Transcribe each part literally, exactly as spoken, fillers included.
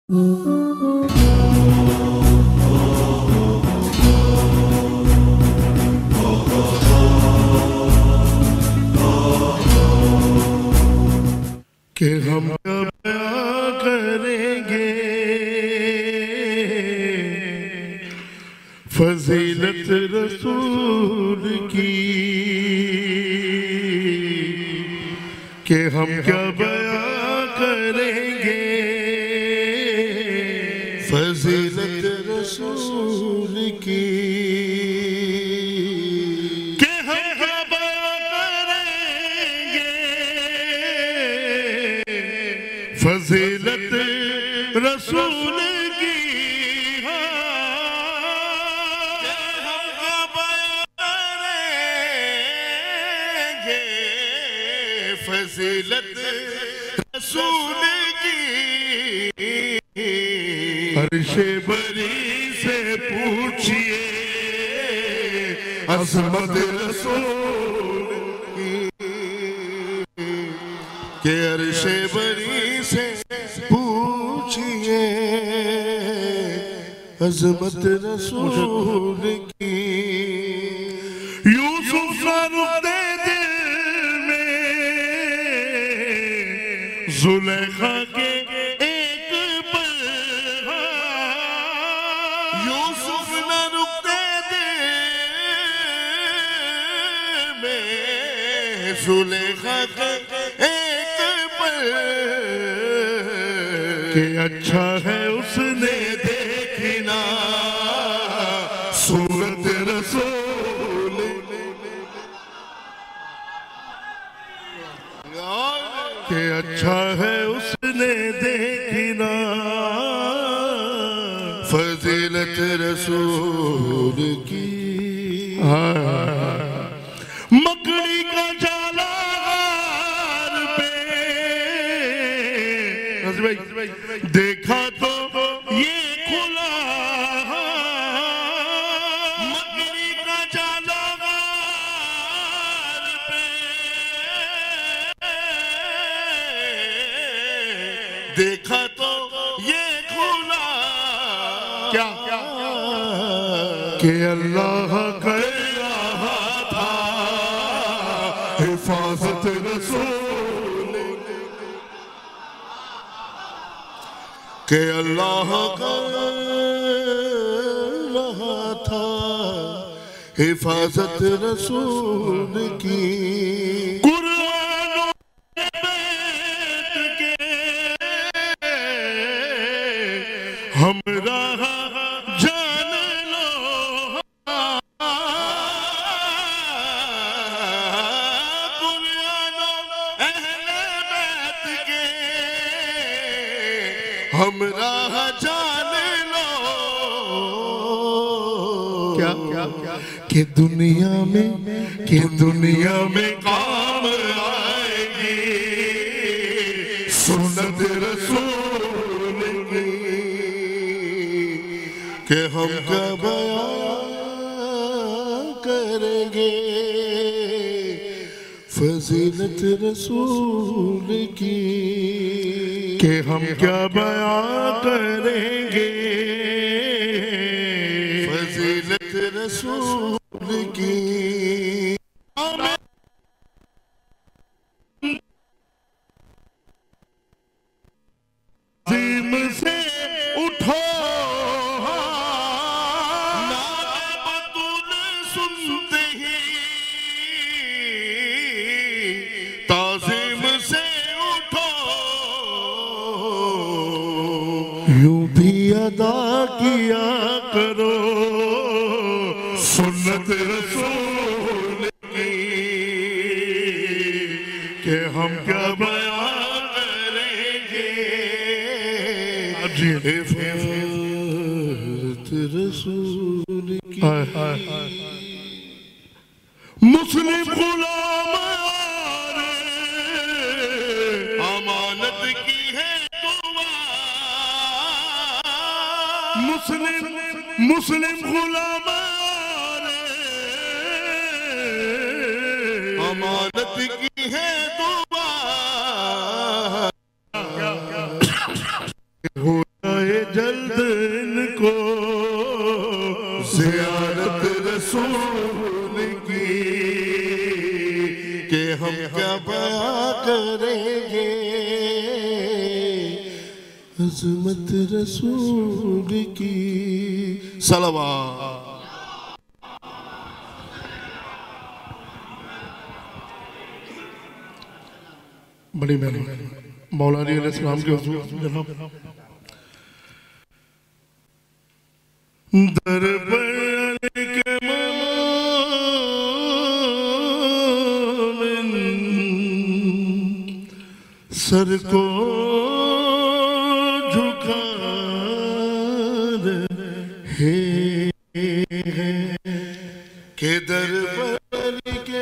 कि हम कब बयां करेंगे फजीलत रसूल की, कि हम क्या बयां करेंगे फजीलत रसूल की, कि हम क्या बयां करेंगे फजीलत रसूल की, फजीलत रसूल की। अर्शे बरी से पूछिए अज़मत रसूल की, के अर्शे बरी से पूछिए अज़मत रसूल की। यूसुफ ना रुकते ज़ुलेखा के एक पल, यूसुफ न रुकते दिल में ज़ुलेखा के एक पल, कि अच्छा है उसने देखना सूरत रसूल, कि अच्छा है उसने देखना फजीलत रसूल की। मकड़ी का जाला हार पे देखा तो ये खुला, मकड़ी का जाला हार पे देखा तो ये खुला, क्या कि अल्लाह कर रहा था हिफाजत रसूल, कि अल्लाह कर रहा था हिफाजत रसूल की। हम राह जान लो, कुरान अहले बैत के हम राह जान लो, क्या क्या कि दुनिया में कि दुनिया में काम आएगी सुन्नत रसूल की, कि हम क्या बयां करेंगे फजीलत रसूल की, कि हम क्या बयां करेंगे फजीलत रसूल की। से उठो यूं भी अदा किया करो सुन्नत रसूल की, कि हम क्या बयां करेंगे हिफाजत रसूल की। मुस्लिम गुलाम अमानत की है मुस्लिम मुस्लिम गुलाम अमानत की है दुआ, हो जाए अज़मत रसूल की सलावत। बड़ी मेहरबानी मौला अली अलैहिस्सलाम के हुजूर जनाब दरबार के मोमिन सर को झुका रहे के दरबार के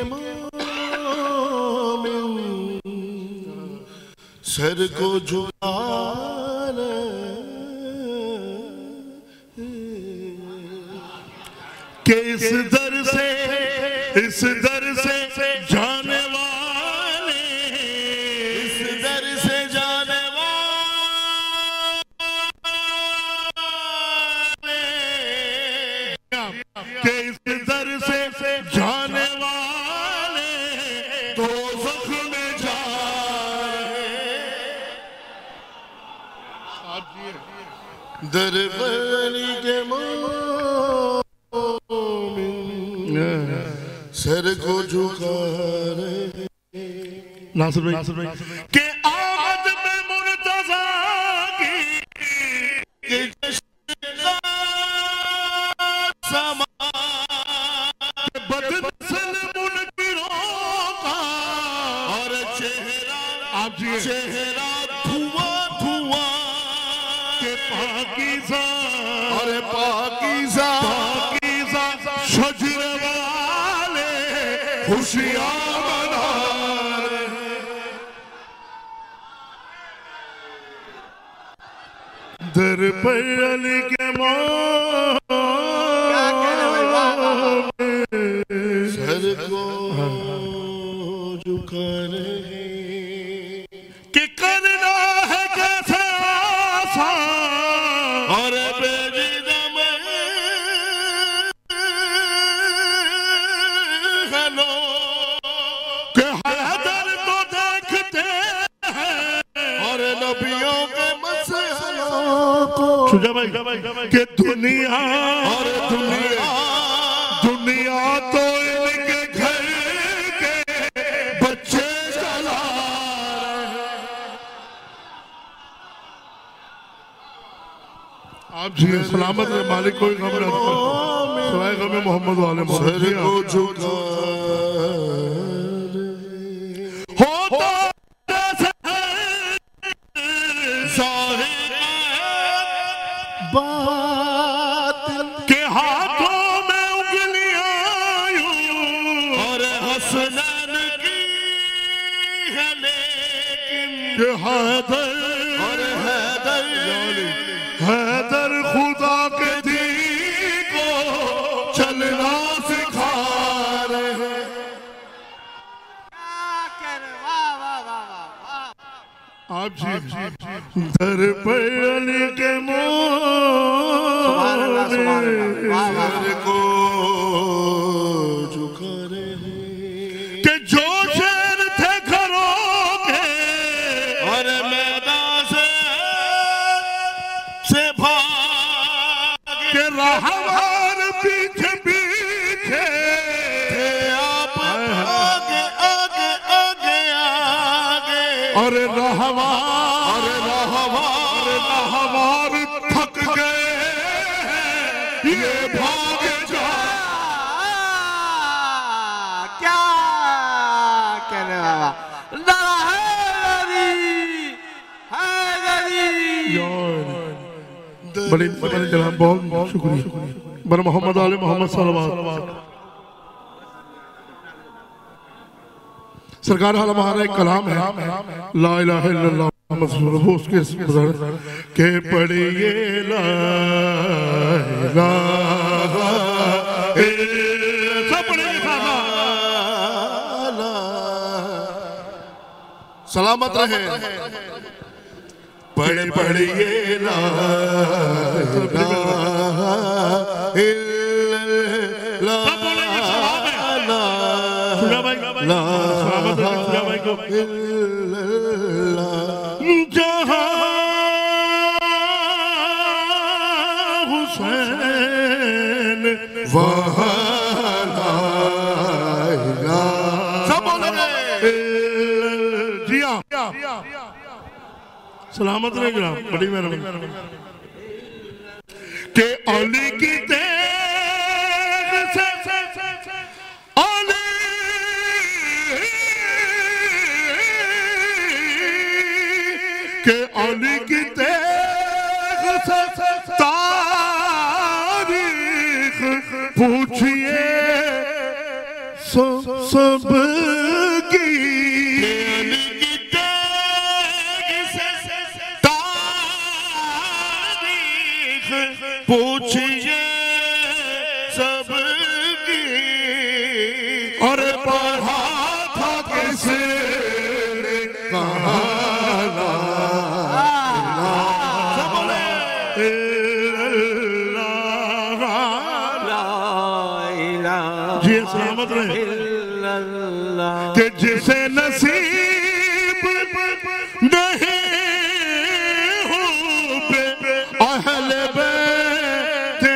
मोमिन सर को झुका के इस दर से इस दर से जाने वाले इस दर से जाने वाले के इस दर से जाने वाले तो ज़ख्म में जा रहे दरबार के सर को झुका रहे नासिर भाई के आमद में मुर्तज़ा की के जश्न समा बदन मुनकिरों का और चेहरा आप जी चेहरा धुआं धुआं के पाकीज़ा और पाकीज़ा पाकीज़ा शजर खुशियाँ मना रहे दर पर अली के मोमिन सर को झुका रहे कि करना है कैसे आसान और बेजिदा में हेलो के हैदर तो देखते हैं और नबियों के मसलों को सुजा भाई के दुनिया और दुनिया दुनिया तो इनके घर के बच्चे चला रहे आप जी सलामत है मालिक कोई गम न सवाए गम मोहम्मद वाले मोहम्मद को झुका होता जैसे बात के हाथों में उंगलियां यूं और हसनैन की है लेकिन के हैदर और हैदर हैदर खुदा के दीन को चलना सिखा रहे आप जी दर पर अली के मोमिन को झुका रहे के जो शेर थे घरों के और मैदान से से भाग के रहवार पीछे पीछे थे आप आगे आगे आगे आगे और रहवार और रहवार रहवार थक गए ये भाग जा क्या कहने वाला बड़ी बड़ी जनाब बहुत बहुत शुक्रिया बर मोहम्मद आले मोहम्मद सल्लल्लाहु सरकार हाल हमारा एक कलाम है ला इलाहा इल्लल्लाह मोहम्मद रसूलुल्लाह उसके के पढ़िए ला इलाहा सब पढ़िए सलामत रहे पढ़े पढ़िए ला इलाहा इल्लल्लाह जहाँ वहाँ ला इलाहा सब बोलेंगे जी हाँ सलामत रहे गिराम बड़ी मेहरबानी के अली की तेग से अली के अली की तेग से तारीख पूछिए सब सब की अली की तेग से तारीख पूछिए सबकी और पढ़ा था किसे कहा जी सलामत रहे कि जिसे नसीब नहीं हो अहले बैत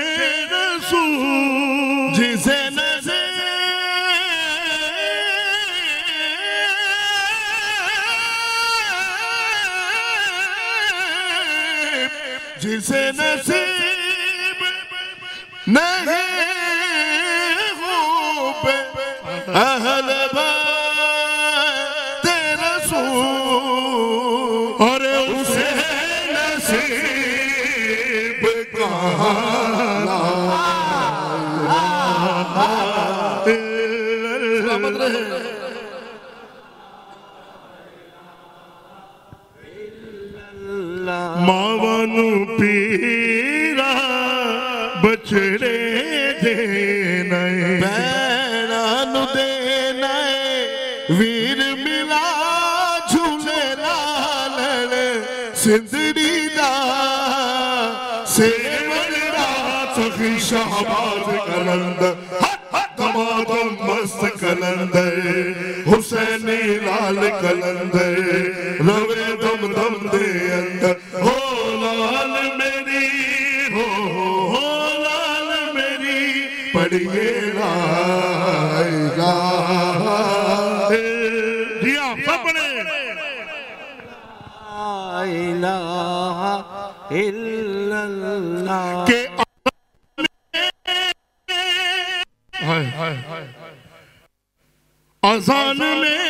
रसूल जिसे नसीब जिसे नसीब नहीं हो अहले बैत रसूल और उसे नसीब कहा सलामत रहे मावनु पीरा बछड़े देना भैणानु देना वीर मिला झूले लाल सिंदड़ी दा सेवड़ा सखी शाहबाज कलंदर दमादम मस्त कलंदर हुसैनी लाल कलंदर रवे दम दम दे अंदर हो लाल मेरी हो हो लाल मेरी पढ़िए ला इलाहा जी आप सब पढ़े ला इलाहा इल्लल्लाह के हाय हाय हाय अज़ान में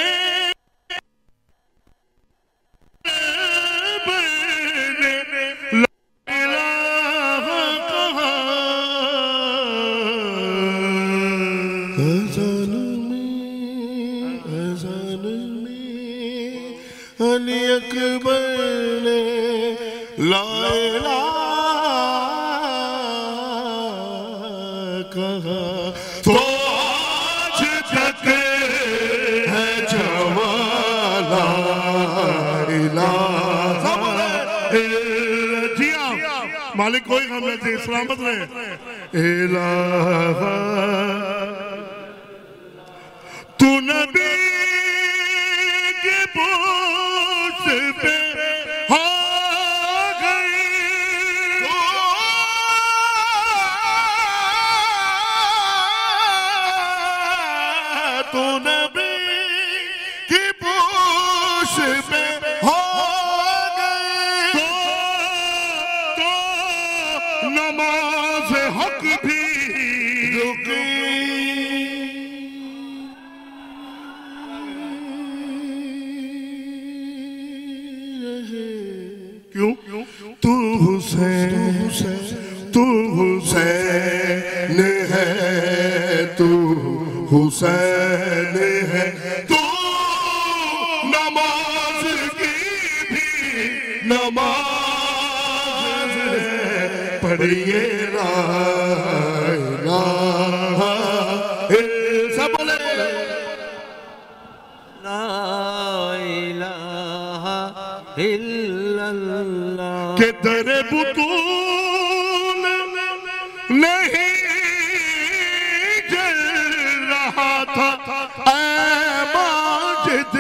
अली अकबर ने ला इलाहा कहा तो आज तक है जवाला इलाहा जी हाँ मालिक कोई गम नहीं सलामत रहे इलाहा तू नबी के पोस पे हो गई तू नबी की पोस पे हो गई तो, तो नमाज हक भी रुकी क्यों तू हुसैन तू हुसैन है तू हुसैन है तू नमाज की भी नमाज है पढ़िए ला इलाहा सब बोले ला इलाहा इल्लल्लाह के दर बुतूल नहीं जल रहा था ऐ माजिद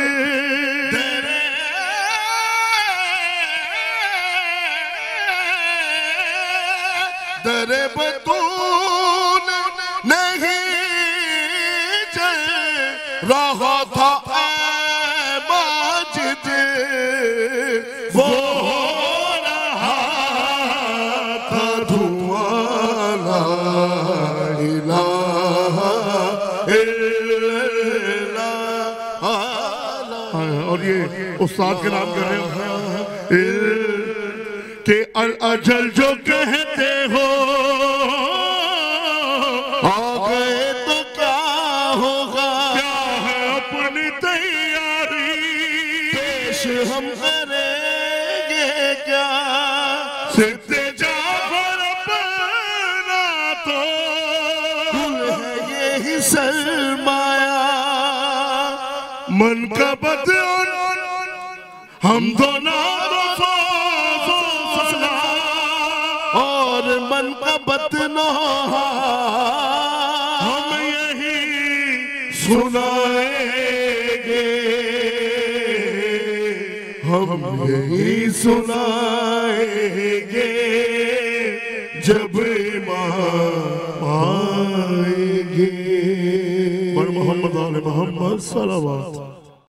दर बुतूल नहीं चल रहा था ऐ माजिद वो हो रहा था धुआं ला इलाहा इल्लल्लाह। और ये उस्ताद के नाम कर रहे हैं कि अल अजल जो कहते हो आ गए तो क्या होगा, क्या है अपनी तैयारी पेश हम करेंगे क्या, सिद्दे जाफर अपना तो है यही सरमाया, मन का बदल हम दोनों और मन का बतना हम यही सुनाएंगे, हम यही सुनाएंगे जब इमाम आएंगे। मोहम्मद आले मोहम्मद सल्लल्लाहु